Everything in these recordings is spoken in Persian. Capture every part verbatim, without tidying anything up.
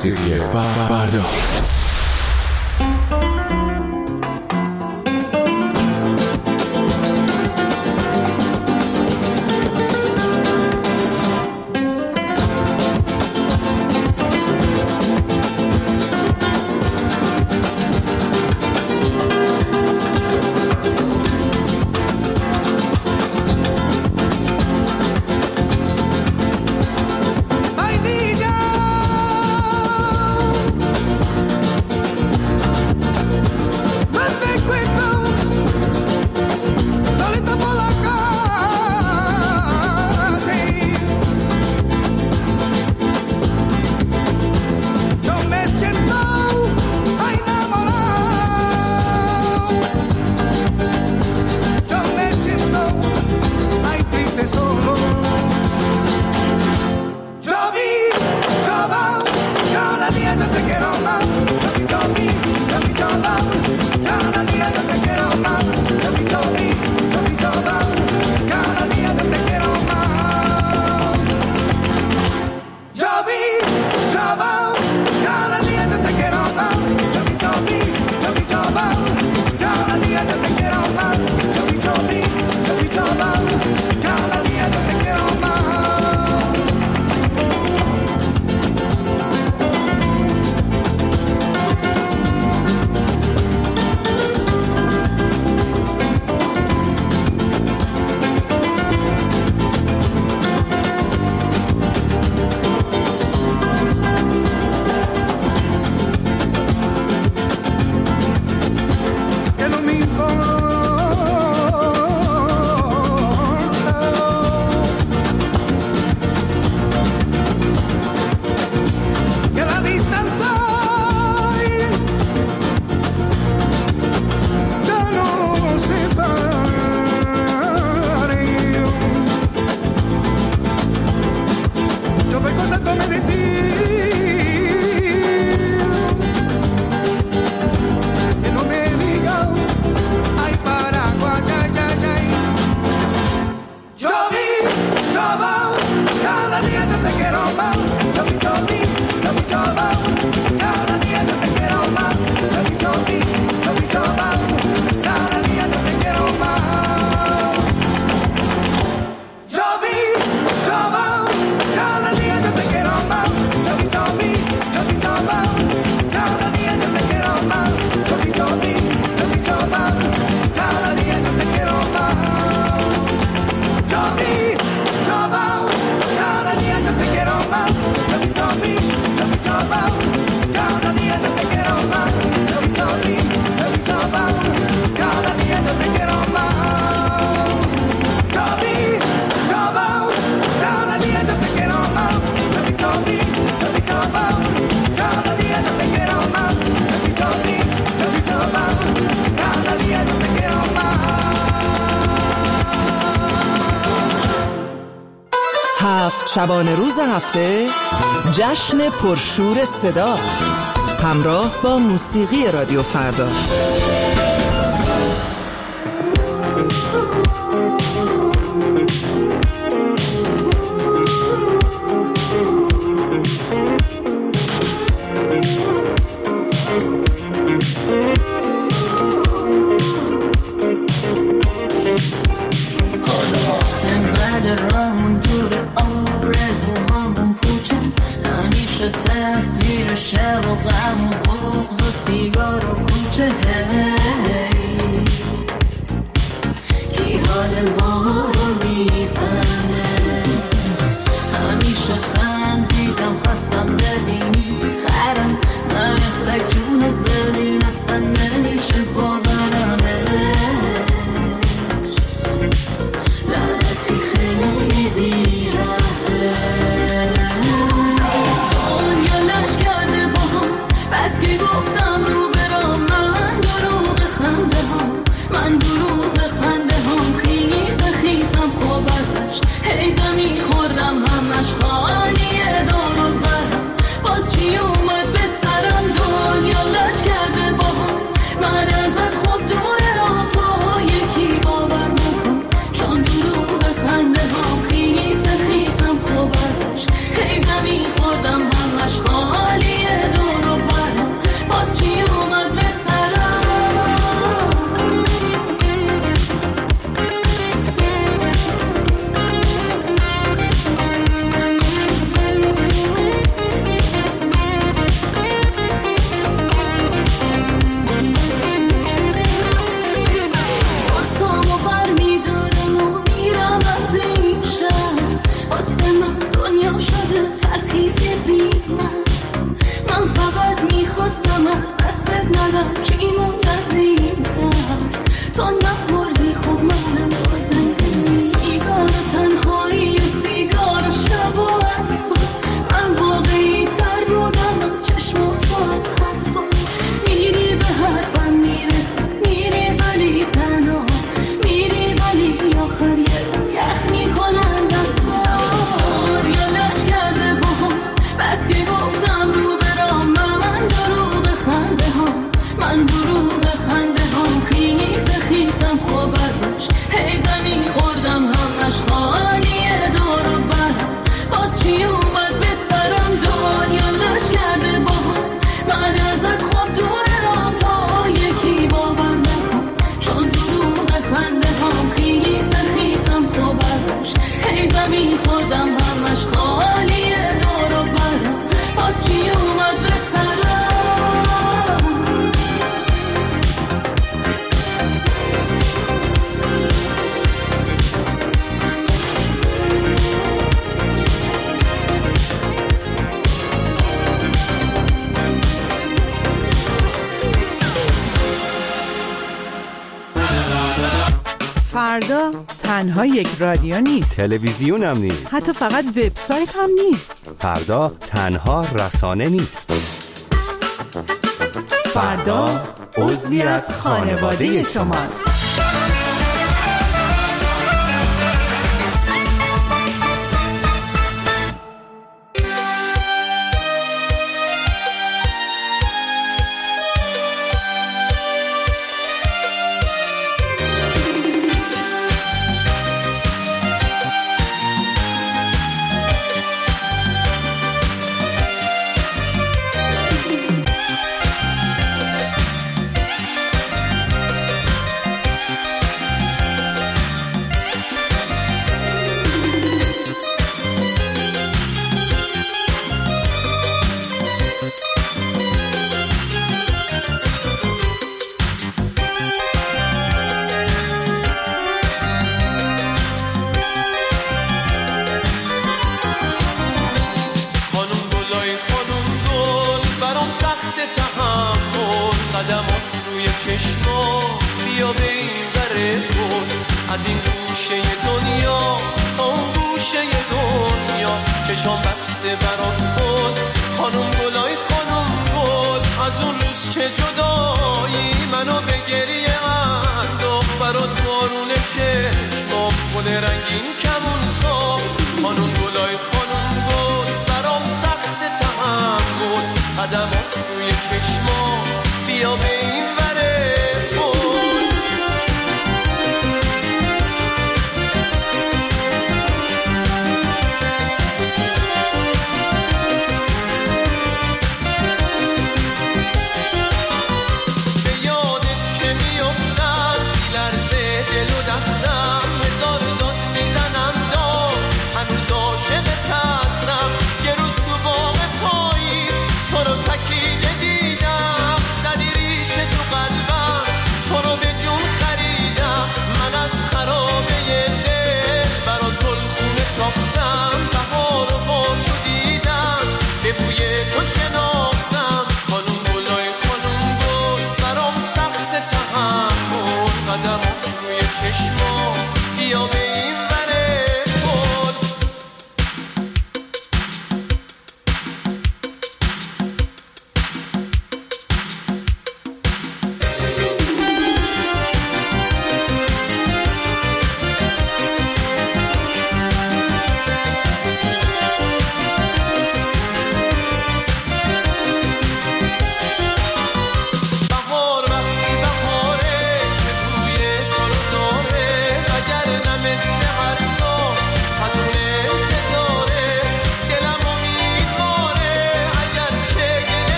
موسیقی فردا. شبانه روز هفته جشن پرشور صدا همراه با موسیقی رادیو فردا. تصویر شب و غم و بغض و سیگار و کوچه هی کی حال ما رو میفهمه همیشه خندیدم خواستم ببینی خرم من سگ جونه ببین اصلا نمیشه باورمش لعنتی خیلی بیرحمه بس که گفتم رو برام من درو برم چی مونده از این ترس، تو نبردی خب منم بازم سیگار تنهایی سیگار شب و عکس، من واقعی تر بودم از چشم و تو از حرفا، میری به حرفم میرسی میری ولی تنها میری ولی آخر یه روز یخ میکنن دستار، یا لش کرده با هم بس که گفتم رو برام، من دروغ خنده ها من دروغ خنده ها خیس خیسم خوب ازش هی زمین خوردم همش خالیه دور و برم، باز چی اومد به سرم دنیا لش کرده با هم، من ازت خوب دور رام تا یکی باور نکن، چون دروغ خنده ها خیس خیسم خوب ازش هی زمین خوردم همش خالیه دور و برم، باز چی اومد به سرم. فردا تنها یک رادیو نیست، تلویزیون هم نیست، حتی فقط وبسایت هم نیست. فردا تنها رسانه نیست، فردا عضوی از خانواده شماست.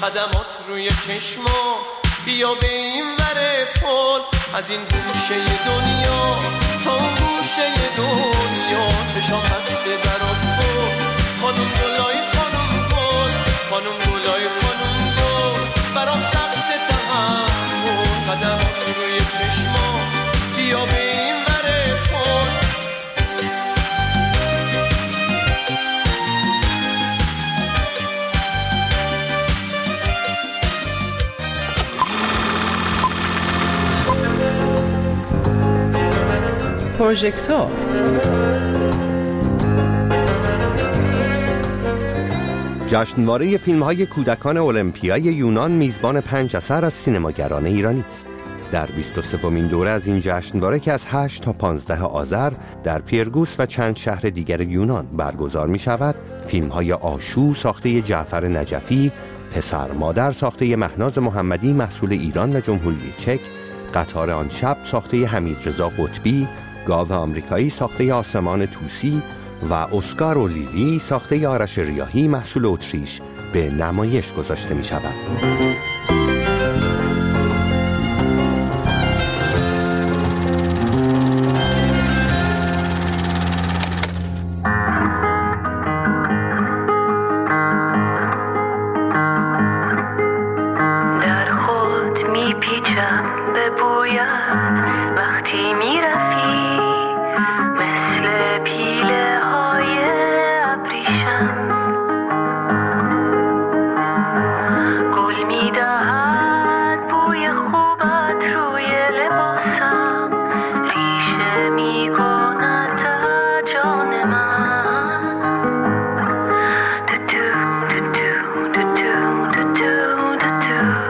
قدمات روی چشما، بیا به این ور پل، از این گوشه دنیا تا اون گوشه دنیا، چشام بسته برات بود خانم گلای خانم گل، خانم گلای خانم گل، برام سخت تحمل، قدمات روی چشما، بیا به این ور پل. پروژکتور جشنواره فیلم‌های کودکان المپیای یونان میزبان پنج اثر از سینماگران ایرانی است. در بیست و سومین دوره از این جشنواره که از هشت تا پانزده آذر در پیرگوس و چند شهر دیگر یونان برگزار می شود، فیلم‌های آشو ساخته جعفر نجفی، پسر مادر ساخته مهناز محمدی محصول ایران و جمهوری چک، قطار آن شب ساخته حمیدرضا قطبی، گاو آمریکایی ساخته آسمان توسی و اسکار و لیلی ساخته آرش ریاحی محصول اتریش به نمایش گذاشته می شود. در خود می پیچم به بویت وقتی می رفی، مثل پیله های ابریشم گل می دهد بوی خوبت روی لباسم، ریشه می کند در جان من. دو دو دو دو دو دو دو دو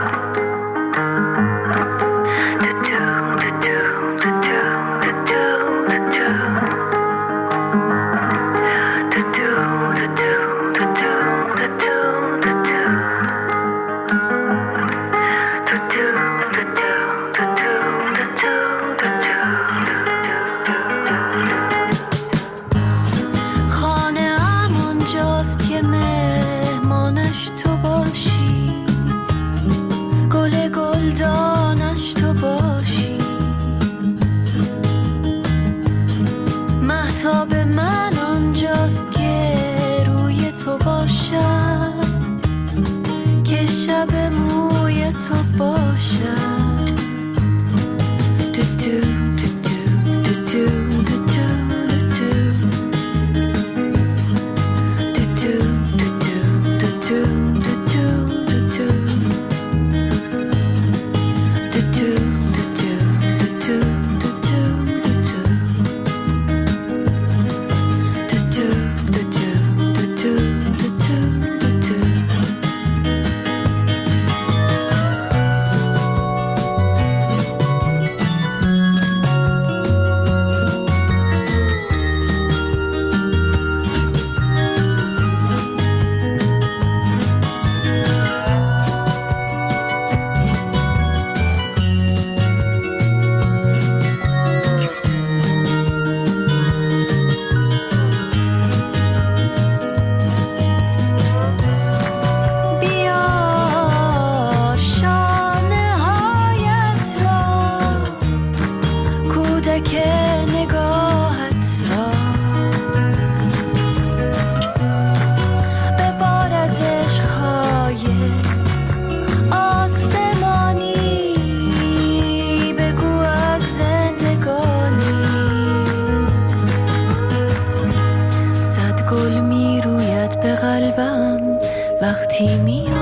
وقتی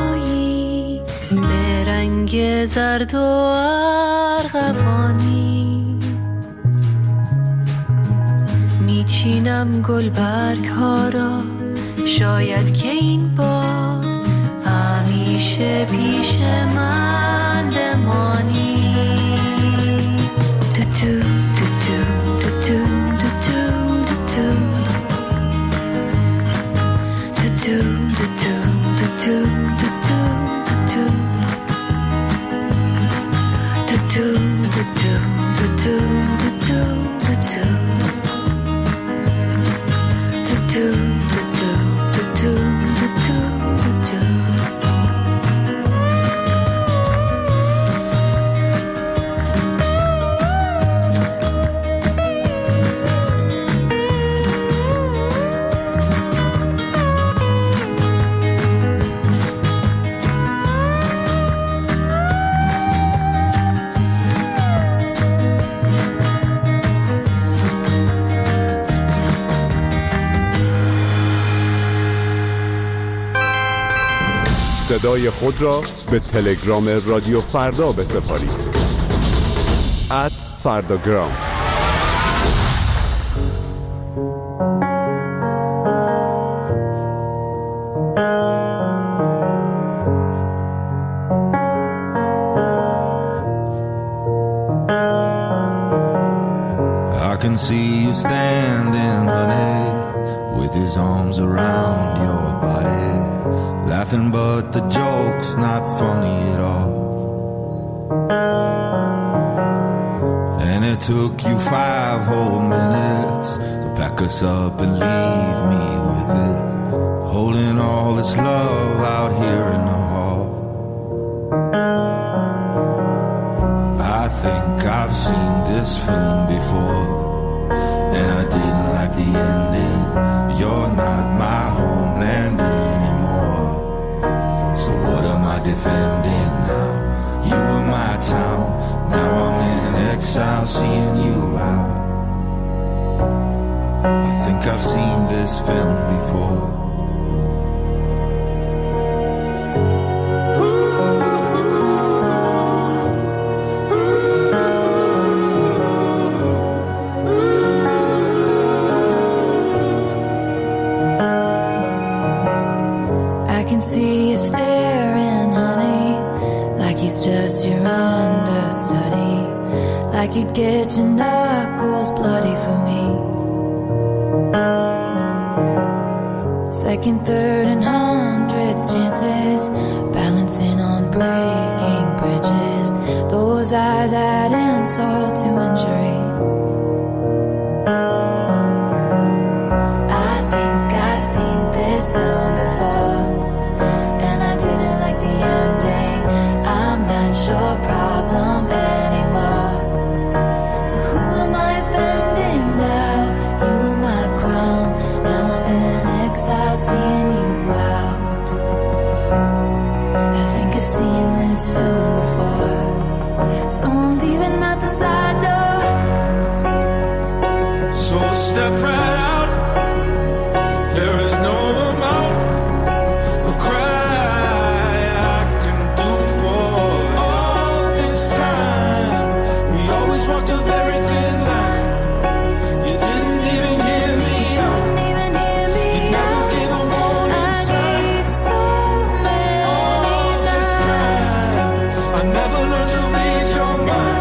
میایی به رنگ زرد و ارغوانی، میچینم گل برگ ها را، شاید که این بار همیشه پیش من بمانی. تو تو تو تو تو تو تو تو تو صدای خود را به تلگرام رادیو فردا بسپارید. ات فرداگرام. I can see you standing, honey, with his arms around your body, laughing but the joke's not funny at all. And it took you five whole minutes to pack us up and leave me with it, holding all this love out here in the hall. I think I've seen this film before, and I didn't like the ending. You're not my homeland anymore, so what am I defending now? You were my town, now I'm in exile seeing you out. I think I've seen this film before. See you staring, honey, like he's just your understudy, like you'd get your knuckles bloody for me. Second, third, and hundredth chances, balancing on breaking bridges. Those eyes add insult to injury. I think I've seen this film before, your problem anymore. So who am I offending now? You were my crown, now I'm in exile seeing you out. I think I've seen this film before, so I'm leaving out the side door. So step right out, there is no amount of cry I can do for walked a very thin line. You didn't even hear me out. Didn't even hear me you never out. gave a warning I sign. gave so many All this time, I never learned to read your mind.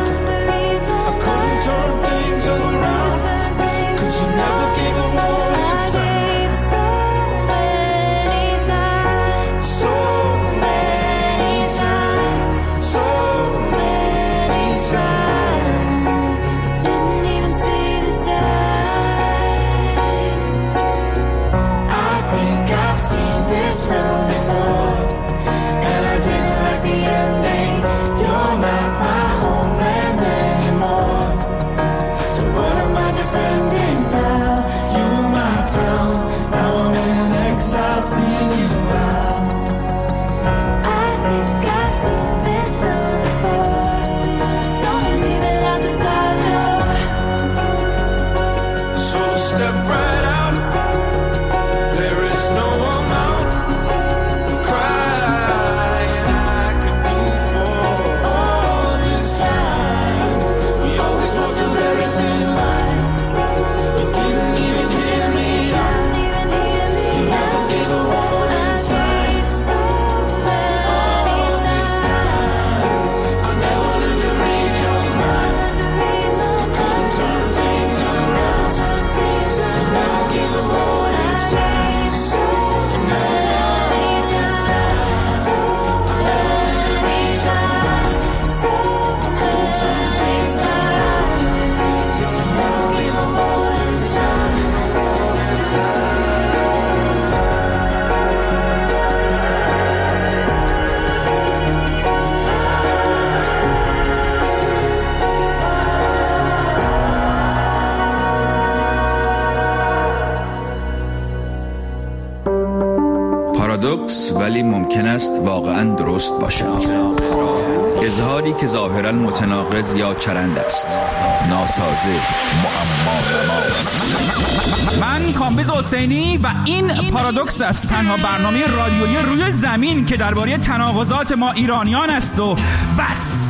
پارادوکس ولی ممکن است واقعا درست باشد. اظهاری که ظاهرا متناقض یا چرند است، ناسازه، معما نما. من کامبیز حسینی و این پارادوکس است، تنها برنامه رادیویی روی زمین که درباره تناقضات ما ایرانیان است و بس.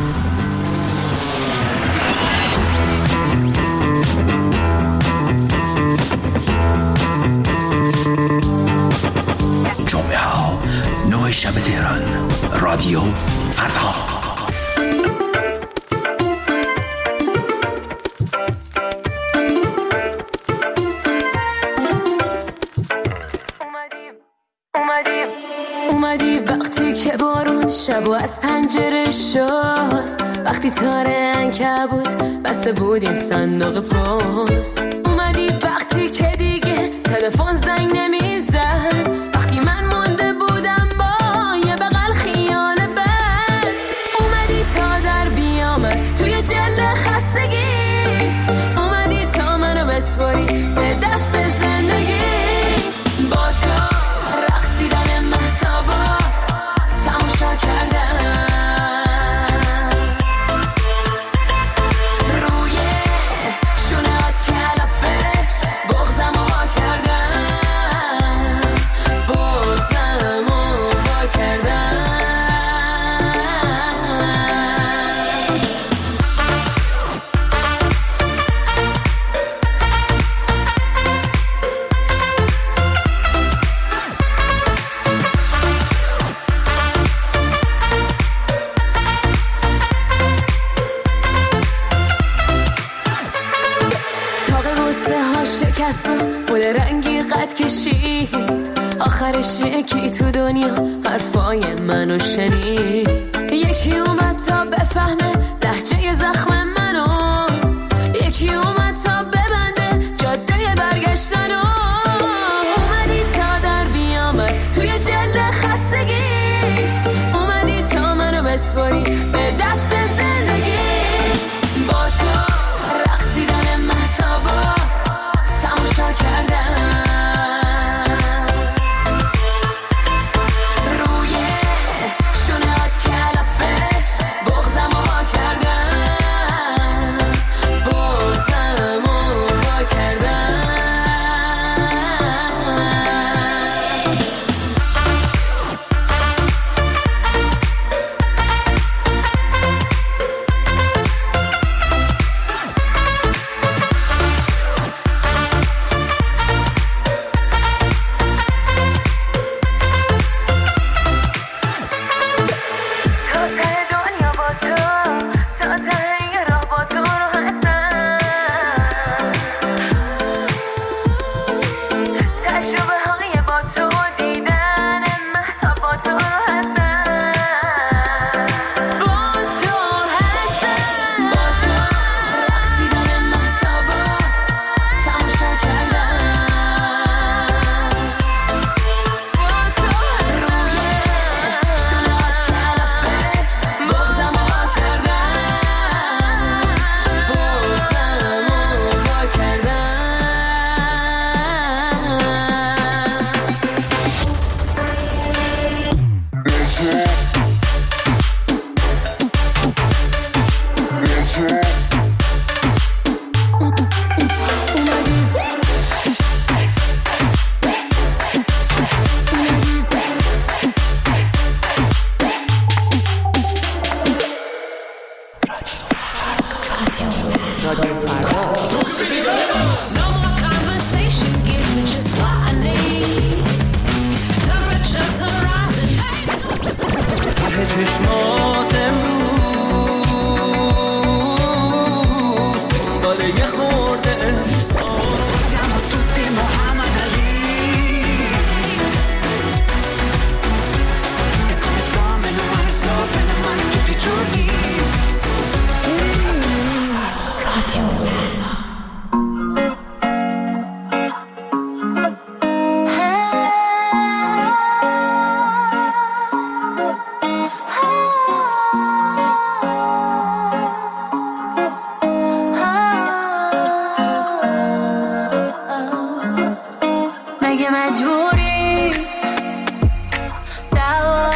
جمعه ها نه شب تهران، رادیو فردا. اومدی وقتی که بارون شب و از پنجره شست، وقتی تاره عنکبوت بسته بود این صندوق پست. اومدی وقتی که دیگه تلفن زنگ نمیزد، وقتی من مونده بودم با یه بغل خیال بد. اومدی تا در بیام از توی جلد خستگی، اومدی تا منو بسپاری به دست زندگی. با تو رقصیدن مهتابا تماشا کردم، روی شونهات کلافه بغزم رو وا کردم، بغزم رو وا کردم. شکست و بول رنگی قد کشید، آخرش یکی تو دنیا حرفای منو شنید. یکی اومد تا بفهمه لهجه زخم منو، یکی اومد تا ببنده جاده برگشتنو. اومدی تا در بیام از توی جلد خستگی، اومدی تا منو بسپاری به دست زندگی. با تو رقصیدن مهتابا تماشا کردم، روی شونهات کلافه بغزم رو وا کردم، بغزم رو وا کردم.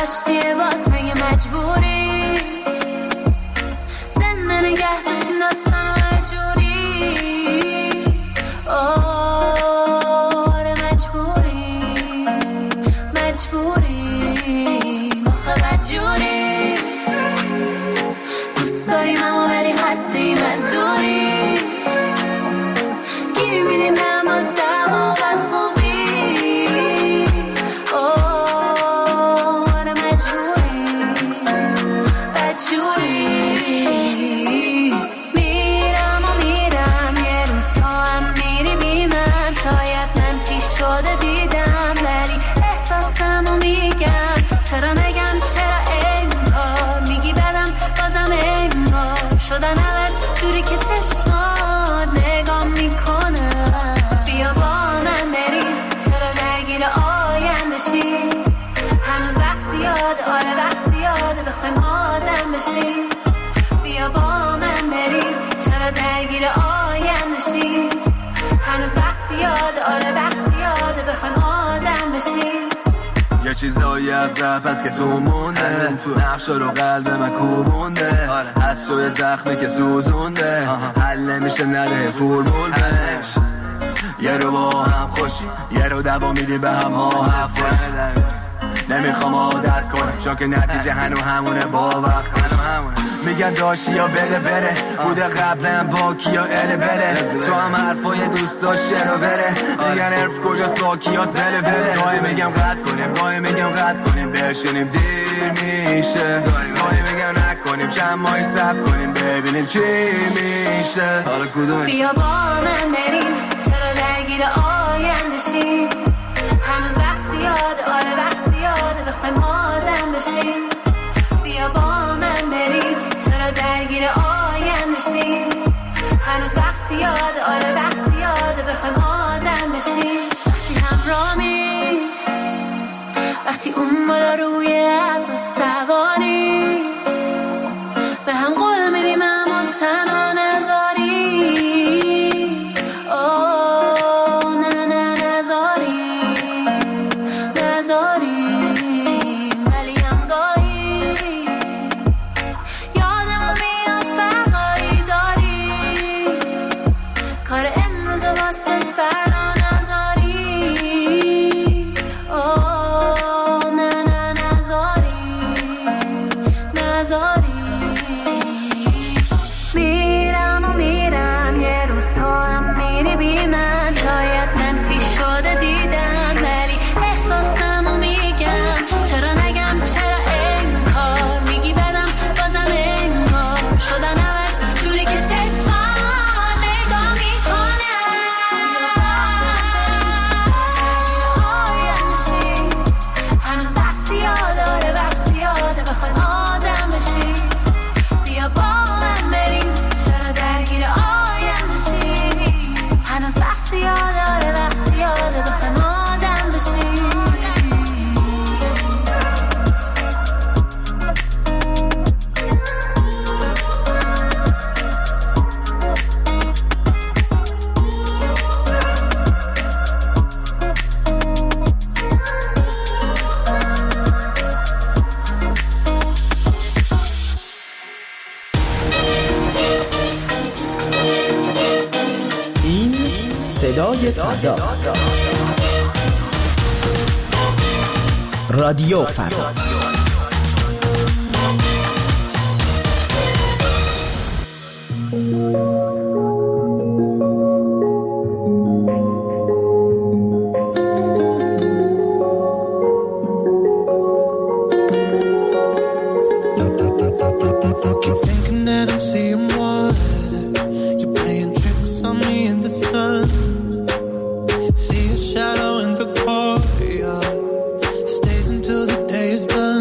کشتیه باز مگه مجبوری زنده نگه داشتیم داستان هر جوری آره مجبوری مجبوری آخه بدجوری دوست داریم اما ولی هستیم از دوری گیر میدیم هم از دم و بد خوبی آره مجبوری بدجوری میرم و میرم یه روز تا هم میری بی من شاید منفی شده دیدم ولی احساسم و میگم چرا نگم چرا انگار میگی بدم بازم انگار شدن عوض جوری که چشمات نگاه میکنه بیا با من بریم چرا درگیر آیندشی هنوز وقت زیاده آره وقت زیاده بخوایم آدم بشیم بیا با من بریم چرا درگیر آیندشی هنوز وقت زیاده آره وقت زیاده بخوایم آدم بشیم یه چیزایی از رپ هست که تو مونده نقشا رو قلب من کوبونده از شوی زخمی که سوزونده حل نمیشه نده فرمول بهش یه رو با هم خوشی یه رو دوا میدی به هم ها حفظ نمیخوام عادت کنم چون که نتیجه هنو همونه با وقت کنم میگن داشتی یا بده بره بوده قبلا با کیا اله بره تو هم حرفای دوست داشت رو بره میگن عرف کجاست با کیاس بله بله گاهی میگم قطع کنیم گاهی میگم قطع کنیم بشینیم دیر میشه گاهی میگم نکنیم چند ماهی صبر کنیم ببینیم چی میشه حالا کدومش بیا با من بریم چرا درگیر آیندشی هنوز وقت زیاده آره وقت زیاده بخوایم آدم بشیم بیا با من بریم چرا درگیر آیندشی هنوز وقت زیاده آره وقت زیاده بخوایم آدم بشیم وقتی همرامی وقتی اون بالا روی ابر سواری به هم قول میدیم اما تنها نذاری آه نه نه نذاری نذاری ولی هم گاهی یادمو میاد فرقایی داری کار امروز واسه فردا نذاری آه نه نه نذاری نذاری میرم و میرم یه روز تو هم میری بی من شاید منفی شده دیدم ولی احساسم و میگم چرا نگم چرا انکار میگی بدم بازم انگار شدن عوض جوری که چشمان نگاه میکنه آیندشی هنوز وقت زیاده آره وقت زیاده بخوایم آدم بشی بیا با من بریم چرا درگیر آیندشی هنوز وقت زیاده آره وقت زیاده بخوایم آدم بشی این صدای فردا رادیو فردا See a shadow in the courtyard. Stays until the day is done.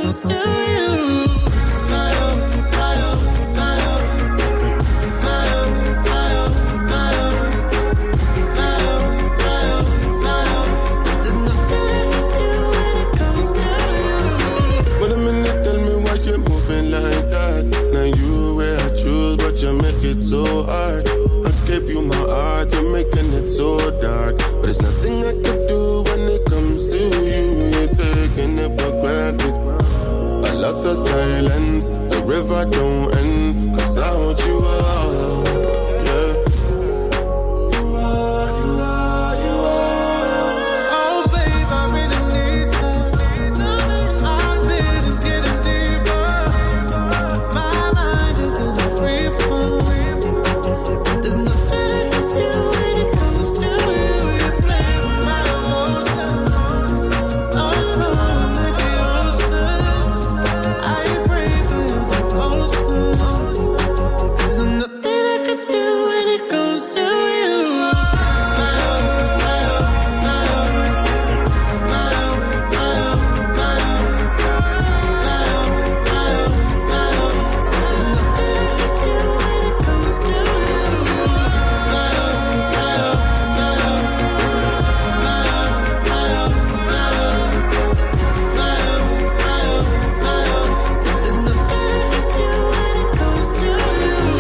comes to you. My oh, my oh, my oh. My oh, my oh, my oh. My oh, my oh, my oh. There's nothing I can do when it comes to you. Wait a minute, tell me why you're moving like that. Now you where I choose, but you make it so hard. I gave you my heart, you're making it so dark. But there's nothing I can do when it comes to you. You're taking it for granted. A lot of silence, the river don't end. Cause I want you all, yeah. You are, you are, you are. Oh babe, I really need you. Our feelings getting deeper. My mind is in a free fall. There's nothing I can do when it comes to you. You play with my emotions. I'm flowing like the ocean. I pray for your devotion. Cause there's nothing I can do when it comes to you. My oh, my oh, my oh. My oh, my oh, my oh. My oh, my oh, my oh. There's nothing I can do when it comes to you. My oh, my oh, my oh. My oh, my oh, my oh. My oh, my oh, my oh. There's nothing I can do when it comes to you.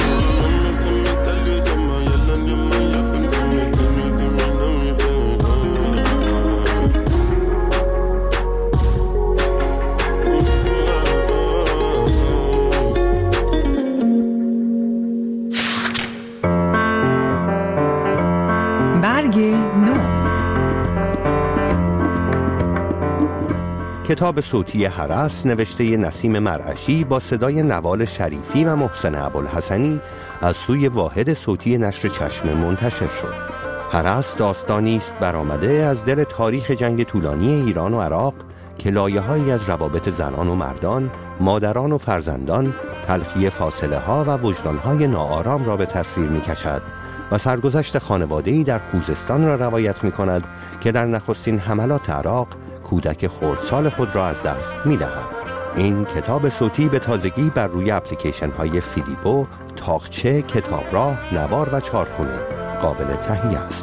برگ نو. کتاب صوتی هرس نوشته نسیم مرعشی با صدای نوال شریفی و محسن ابوالحسنی از سوی واحد صوتی نشر چشم منتشر شد. هرس داستانی است برآمده از دل تاریخ جنگ طولانی ایران و عراق که لایه‌هایی از روابط زنان و مردان، مادران و فرزندان، تلخی فاصله ها و وجدان های ناآرام را به تصویر می کشد و سرگذشت خانواده‌ای در خوزستان را روایت می کند که در نخستین حملات عراق کودک خردسال خود را از دست می دهد. این کتاب صوتی به تازگی بر روی اپلیکیشن های فیلیپو، تاقچه، کتابراه، نوار و چارخونه قابل تهیه است.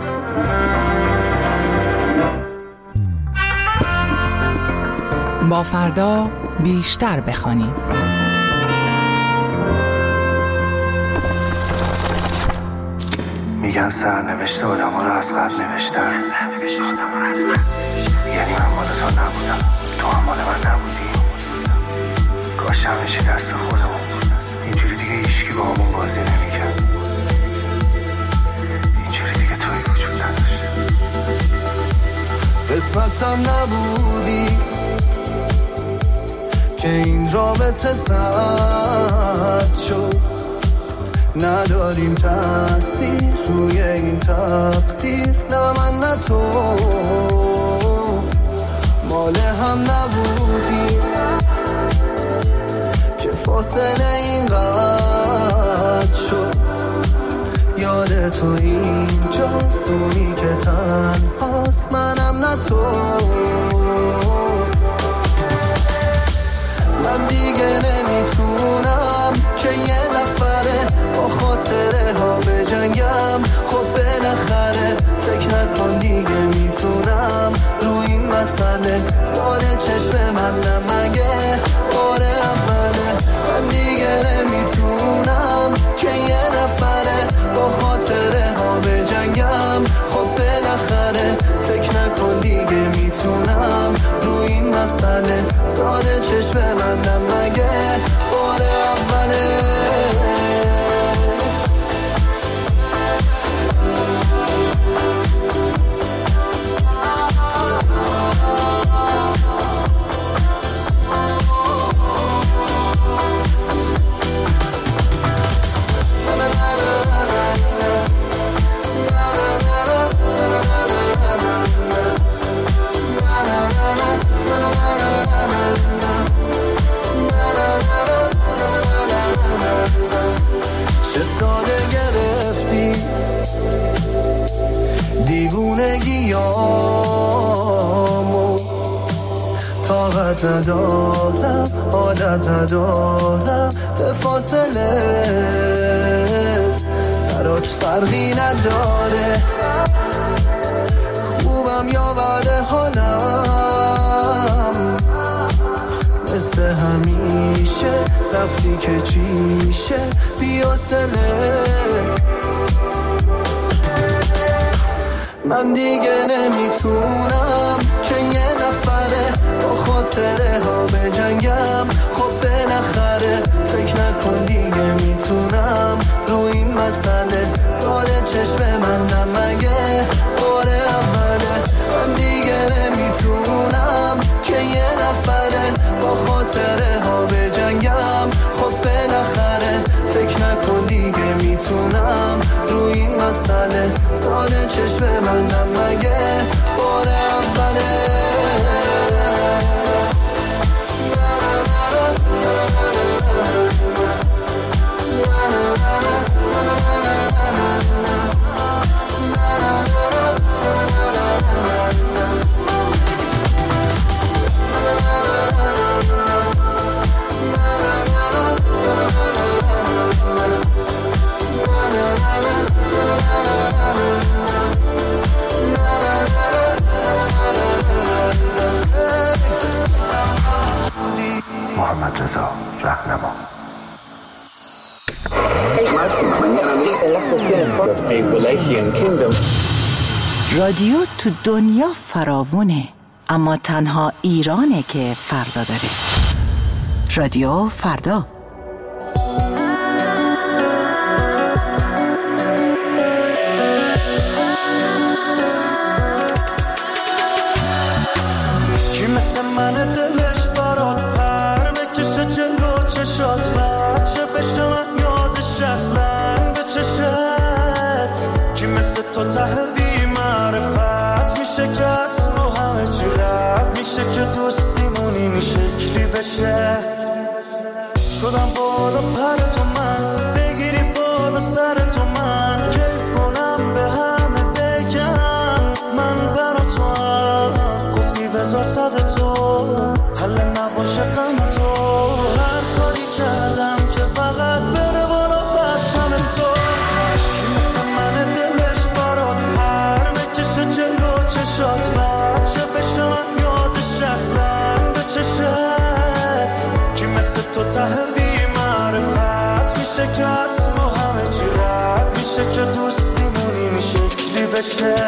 با فردا بیشتر بخوانیم. میگن سرنوشت آدم ها رو از قبل نوشتن. یعنی من مال تو نبودم، تو هم مال من نبودی. کاش همه چی دست خودمون بود. اینجوری دیگه هیچکی با همون بازی نمیکرد. اینجوری دیگه توی وجود نداشت. قسمتم نبودی که این رابطه سرد شد. نداریم تأثیر روی این تقدیر، نه من نه تو. مال هم نبودی که فاصله این قد شد. یاد تو اینجا سونی که تنهاست، منم نه تو. من دیگه نمیتونم که یه نفره با خاطره ها بجنگم. خب بالاخره فکر نکن دیگه میتونم رو این مسئله ساده چشم من نمگه بار اوله. من دیگه نمیتونم که یه نفره با خاطره ها بجنگم. خب بالاخره فکر نکن دیگه میتونم رو این مسئله ساده چشم من نمگه بار اوله. چه ساده گرفتی دیوونگیامو، طاقت ندارم حاجت ندارم به فاصله، برات فرقی نداره خوبم یا بد حالم، مثل همیشه رفتی که چیشه بی‌حوصله. من دیگه نمیتونم که یه نفره با خاطره ها بجنگم، خب بالاخره فکر نکن دیگه میتونم رو این مسئله ساده چشم من نمگه بار اوله. من دیگه نمیتونم که یه نفره با خاطره ها بجنگم، خب بالاخره فکر نکن دیگه میتونم رو این مسئله ساده چشم من نمگه بار اوله. محمد رضا رهنما. رادیو تو دنیا فراوونه، اما تنها ایرانه که فردا داره. رادیو فردا. کی مثل من دلش برات پر بکشه جلو چشات، بچه بشه من یادش اصلا به چشت. کی مثل تو ته بی معرفت میشه که از رو همه چی رد میشه که دوستیمون این شکلی بشه. شدم بالا پر تو من بگیری بالا سر تو من، کیف کنم به همه بگم من برا تو هم. گفتی بذار صد تو حل نباشه غم تو، هر کاری کردم که فقط بره بالا پرچم تو. کی مثل من دلش برات پر بکشه جلو چشات، بچه بشه من یادش اصلا به چشت. کی مثل تو ته بی معرفت میشه که از ما همه چی رد میشه که دوستیمون این شکلی بشه.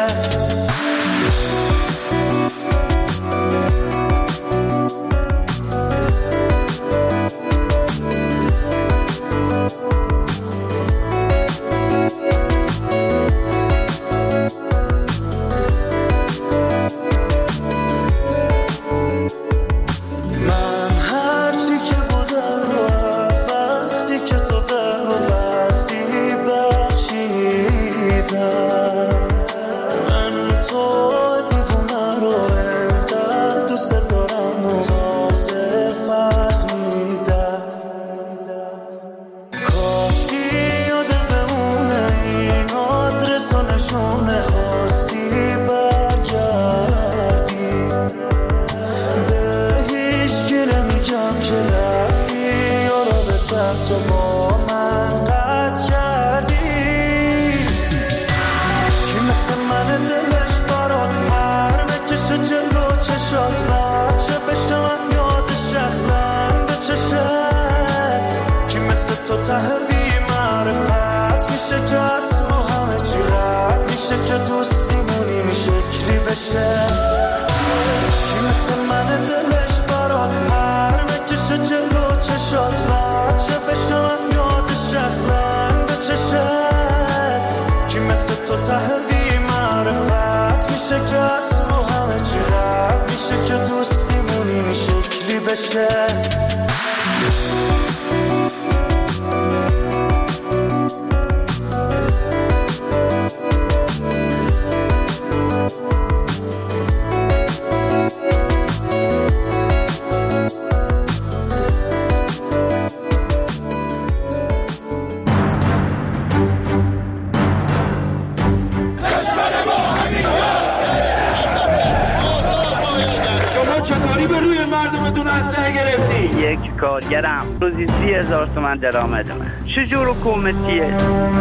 چطوری به روی مردمتون اسلحه گرفتی؟ یک کارگرم، روزی سی هزار تومن درآمد من. چجور حکومتیه؟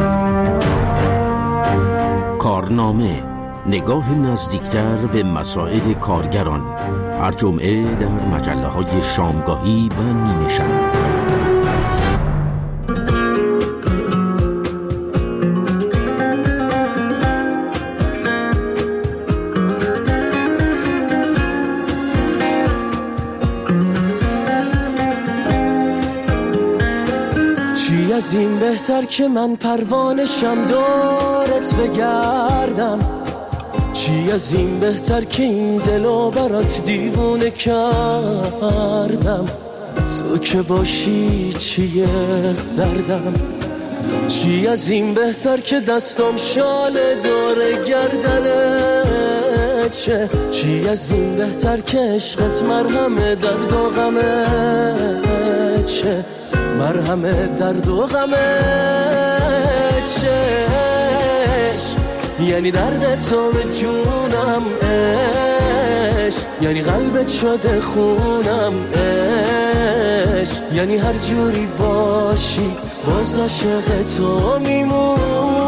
کارنامه، نگاه نزدیکتر به مسائل کارگران، هر جمعه در مجله های شامگاهی و نیمه شب. چی از این بهتر که من پروانشم دورت بگردم، چی از این بهتر که این دلو برات دیوونه کردم، تو که باشی چیه دردم، چی از این بهتر که دستم شال دور گردنه چه، چی از این بهتر که عشقت مرهم درد و غمه چه، مرهم درد و غمه چه، یعنی درد تو به جونم عشق، یعنی قلبت شده خونم عشق، یعنی هر جوری باشی باز عاشق تو میمونم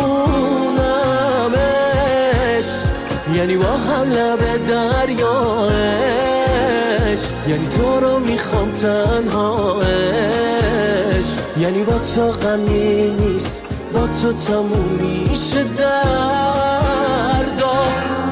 عشق، یعنی با هم لب دریا عشق، یعنی تو رو میخوام تنها عشق، یعنی با تو غمی نیست، با تو تموم میشه دردا.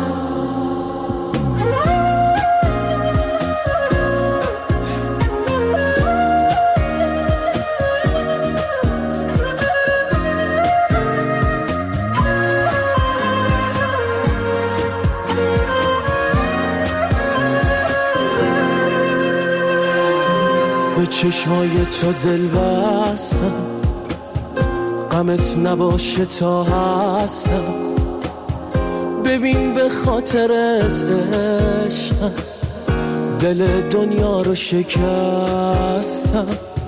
به چشمای تو دل بستم، غمت نباشه تا هستم، ببین به خاطرت عشقم دل دنیا رو شکستم،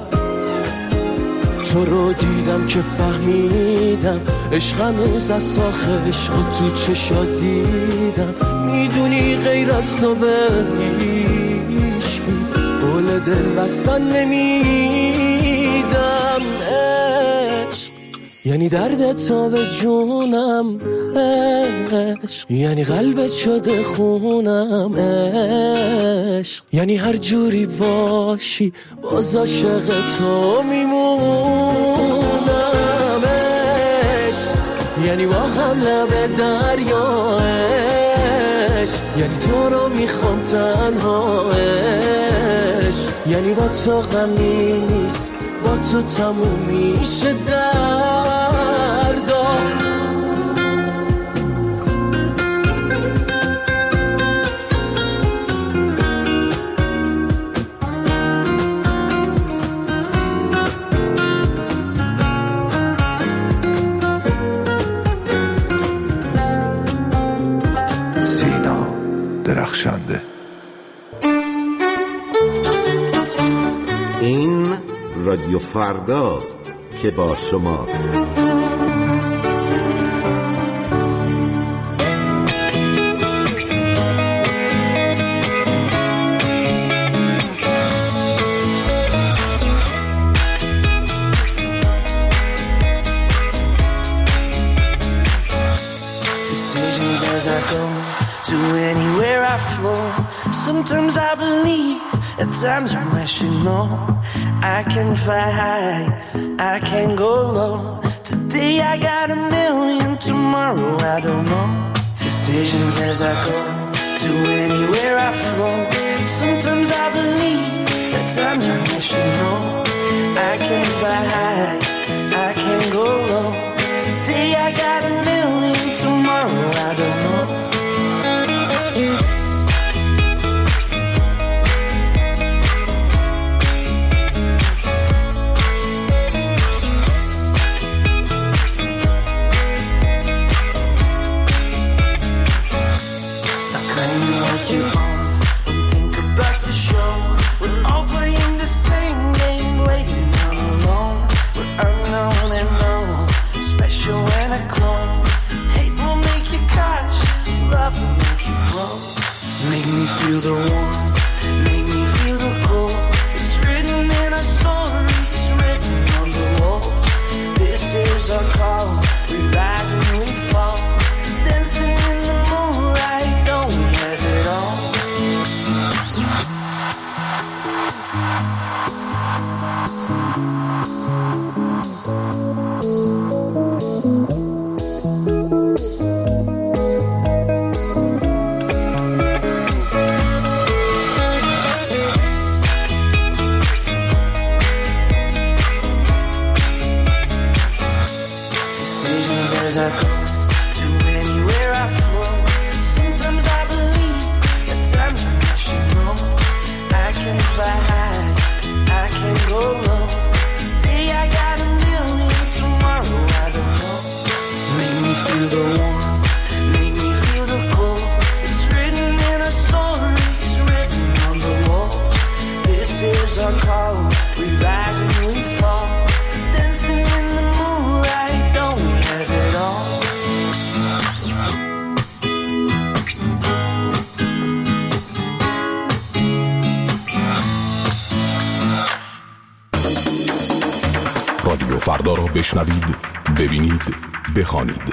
تو رو دیدم که فهمیدم عشق هنوز از ساخ عشق تو چشات دیدم، میدونی غیر از تو به هیچ قول دل بستن نمیدم عشق، یعنی درد تو به جونم عشق، یعنی قلبت شده خونم عشق، یعنی هر جوری باشی باز عاشق تو میمونم عشق، یعنی با هم لب دریا عشق، یعنی تو رو میخوام تنها عشق، یعنی با تو غمی نیست، با تو تموم میشه دردا. سینا درخشنده. این رادیو فرداست که با شماست. Decisions as I go to anywhere I flow. Sometimes I believe, at times I'm rational. I can fly high, I can go low. Today I got a million, tomorrow I don't know. Decisions as I go to anywhere I flow. Sometimes I believe, at times I'm rational. I can fly high, I can go low. Today I got a million, tomorrow I don't know. You on, don't think about the show. We're all playing the same game, waiting all alone. We're as I go to anywhere I flow. Sometimes I believe, at times I'm not sure wrong. I can fly high, I can go low. Today I got a million, tomorrow I don't know. Make me feel the warmth, make me feel the cold. It's written in our stories, written on the walls. This is our call, we rise and we fall. Dancing in the moonlight, don't we have it all? رادیو فردا را بشنوید، ببینید، بخوانید.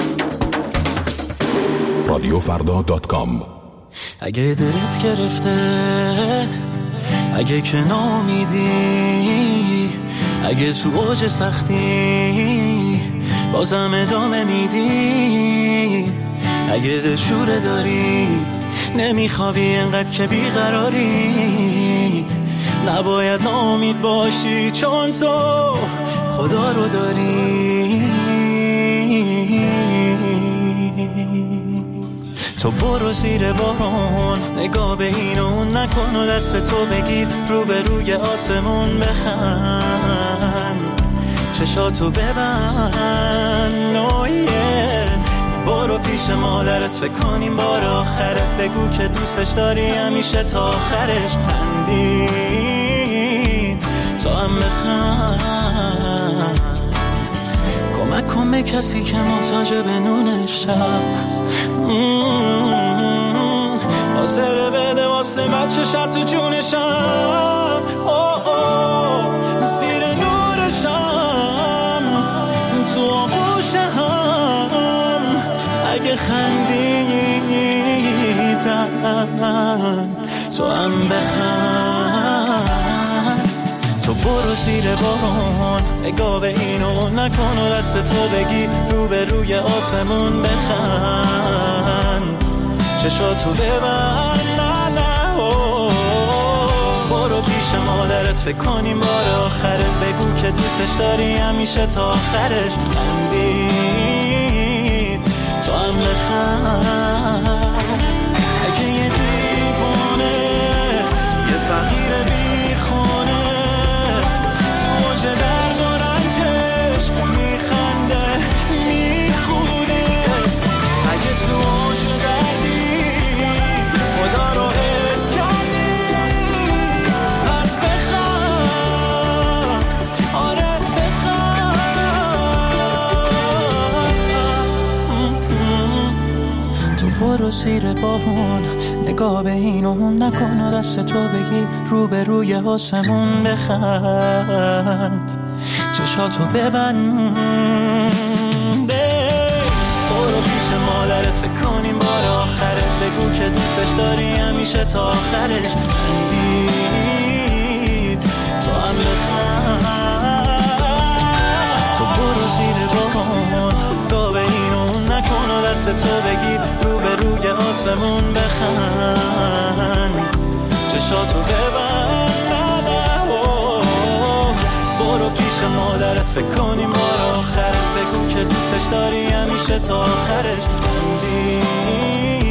رادیو فردا دات کام. اگه دلت گرفته، اگه که نامیدی، اگه تو اوج سختی بازم ادامه میدی، اگه دلشوره داری نمیخوابی انقدر که بیقراری، نباید ناامید باشی چون تو خدا رو داری. تو برو زیر بارون، نگاه به این و اون نکن و دست تو بگیر رو به روی آسمون بخند، چشاتو ببند. نویه برو پیش مادرت فکر کنیم بار آخره، بگو که دوستش داری همیشه تا آخرش. خندید تو هم بخند، کمک کن به کسی که محتاج به نون شب، حاضر بده واسه بچه شب تو جونشم. اوه اوه زیر نورشم، تو آغوشم، اگه خندیدن تو هم بخند. تو برو زیر بارون، نگاه به این و نکن و دست تو بگی رو به روی آسمون بخند، چشاتو ببند. نه نه برو پیش مادرت فکر کنیم بار آخره، بگو که دوستش داری همیشه تا آخرش. خندید تو هم بخند. اگه یه دیوانه، یه فقیر بیخونه، تو موج درد و رنجش میخنده میخونه، اگه تو موج دردی خدا رو حس کردی پس بخند، آره بخند. تو برو زیر بارون، نگاه به این و اون نکن و دست تو بگی رو به روی آسمون بخند، چشاتو ببند. برو پیش مادرت فکر کنیم بار آخره، بگو که دوستش داری همیشه تا آخرش. خندید تو هم بخند. تو برو زیر بارون، نگاه به این و اون نکن و دست تو بگی رو به روی آسمون بخند، چشاتو ببند. برو پیش مادرت فکر کنیم بار آخره، بگو که دوستش داری همیشه تا آخرش. خندید